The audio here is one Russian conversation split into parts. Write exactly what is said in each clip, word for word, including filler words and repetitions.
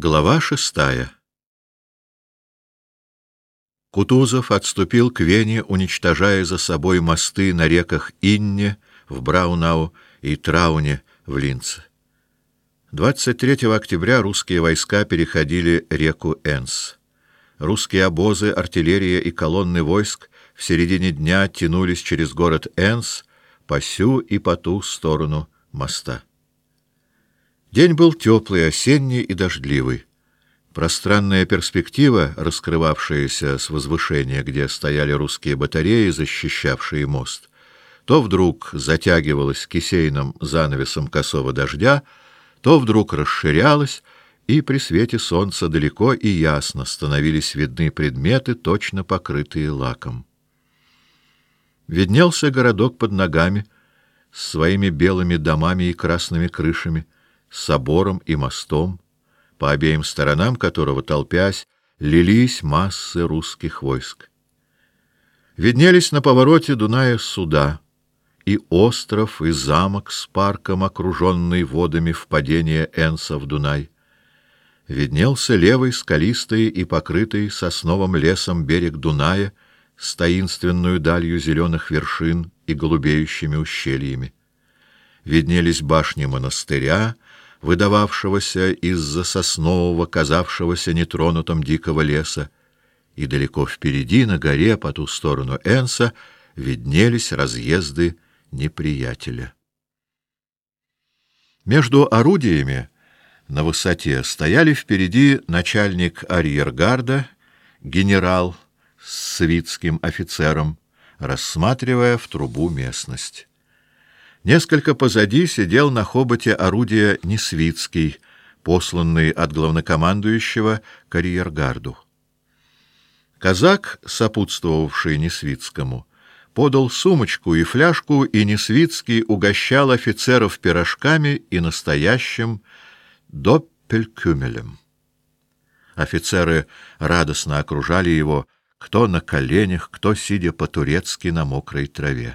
Глава шестая. Кутузов отступил к Вене, уничтожая за собой мосты на реках Инне в Браунау и Трауне в Линце. двадцать третьего октября русские войска переходили реку Энс. Русские обозы, артиллерия и колонны войск в середине дня тянулись через город Энс по сю и по ту сторону моста. День был теплый, осенний и дождливый. Пространная перспектива, раскрывавшаяся с возвышения, где стояли русские батареи, защищавшие мост, то вдруг затягивалась кисейным занавесом косого дождя, то вдруг расширялась, и при свете солнца далеко и ясно становились видны предметы, точно покрытые лаком. Виднелся городок под ногами, с своими белыми домами и красными крышами, с собором и мостом, по обеим сторонам которого, толпясь, лились массы русских войск. Виднелись на повороте Дуная суда, и остров, и замок с парком, окруженный водами впадения Энса в Дунай. Виднелся левый скалистый и покрытый сосновым лесом берег Дуная с таинственную далью зеленых вершин и голубеющими ущельями. Виднелись башни монастыря, выдававшегося из-за соснового, казавшегося нетронутым дикого леса, и далеко впереди, на горе, по ту сторону Энса, виднелись разъезды неприятеля. Между орудиями на высоте стояли впереди начальник арьергарда, генерал с свитским офицером, рассматривая в трубу местность. Несколько позади сидел на хоботе орудия Несвицкий, посланный от главнокомандующего к арьергарду. Казак, сопутствовавший Несвицкому, подал сумочку и фляжку, и Несвицкий угощал офицеров пирожками и настоящим доппелькюмелем. Офицеры радостно окружали его, кто на коленях, кто сидя по-турецки на мокрой траве.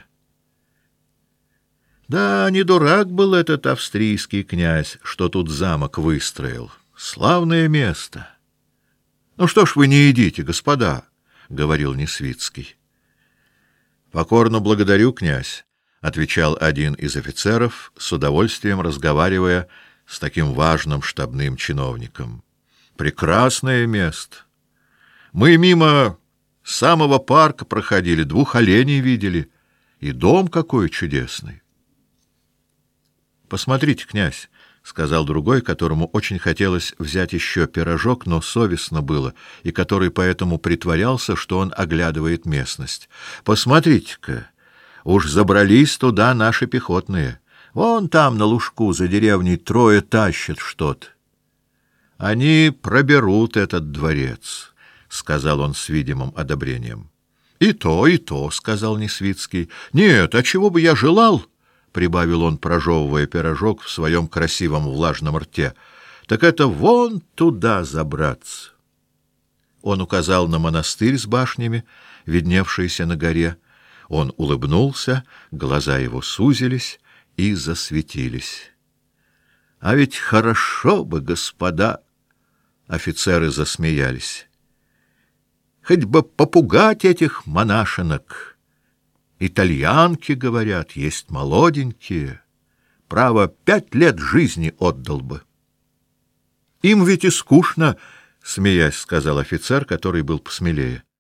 Да, не дурак был этот австрийский князь, что тут замок выстроил. Славное место. — Ну что ж вы не едите, господа? — говорил Несвицкий. — Покорно благодарю, князь, — отвечал один из офицеров, с удовольствием разговаривая с таким важным штабным чиновником. — Прекрасное место. Мы мимо самого парка проходили, двух оленей видели, и дом какой чудесный. — Посмотрите, князь, — сказал другой, которому очень хотелось взять еще пирожок, но совестно было, и который поэтому притворялся, что он оглядывает местность. — Посмотрите-ка, уж забрались туда наши пехотные. Вон там, на лужку, за деревней, трое тащат что-то. — Они проберут этот дворец, — сказал он с видимым одобрением. — И то, и то, — сказал Несвицкий. — Нет, а чего бы я желал? — прибавил он, прожевывая пирожок в своем красивом влажном рте, — так это вон туда забраться. Он указал на монастырь с башнями, видневшийся на горе. Он улыбнулся, глаза его сузились и засветились. — А ведь хорошо бы, господа! Офицеры засмеялись. — Хоть бы попугать этих монашенок! Итальянки, говорят, есть молоденькие. Право, пять лет жизни отдал бы. — Им ведь и скучно, — смеясь сказал офицер, который был посмелее.